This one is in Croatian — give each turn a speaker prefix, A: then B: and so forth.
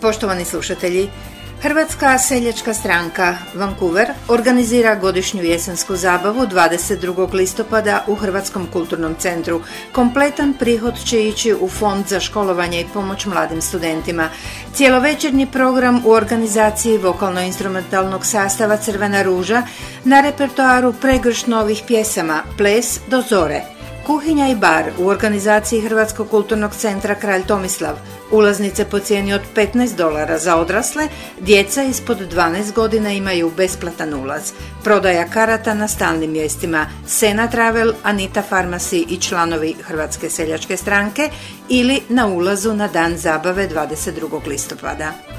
A: Poštovani slušatelji, Hrvatska seljačka stranka Vancouver organizira godišnju jesensku zabavu 22. listopada u Hrvatskom kulturnom centru. Kompletan prihod će ići u Fond za školovanje i pomoć mladim studentima. Cijelovečernji program u organizaciji vokalno-instrumentalnog sastava Crvena ruža, na repertoaru pregršt novih pjesama, ples do zore. Kuhinja i bar u organizaciji Hrvatskog kulturnog centra Kralj Tomislav. Ulaznice po cijeni od $15 za odrasle, djeca ispod 12 godina imaju besplatan ulaz. Prodaja karata na stalnim mjestima Sena Travel, Anita Pharmacy i članovi Hrvatske seljačke stranke ili na ulazu na dan zabave 22. listopada.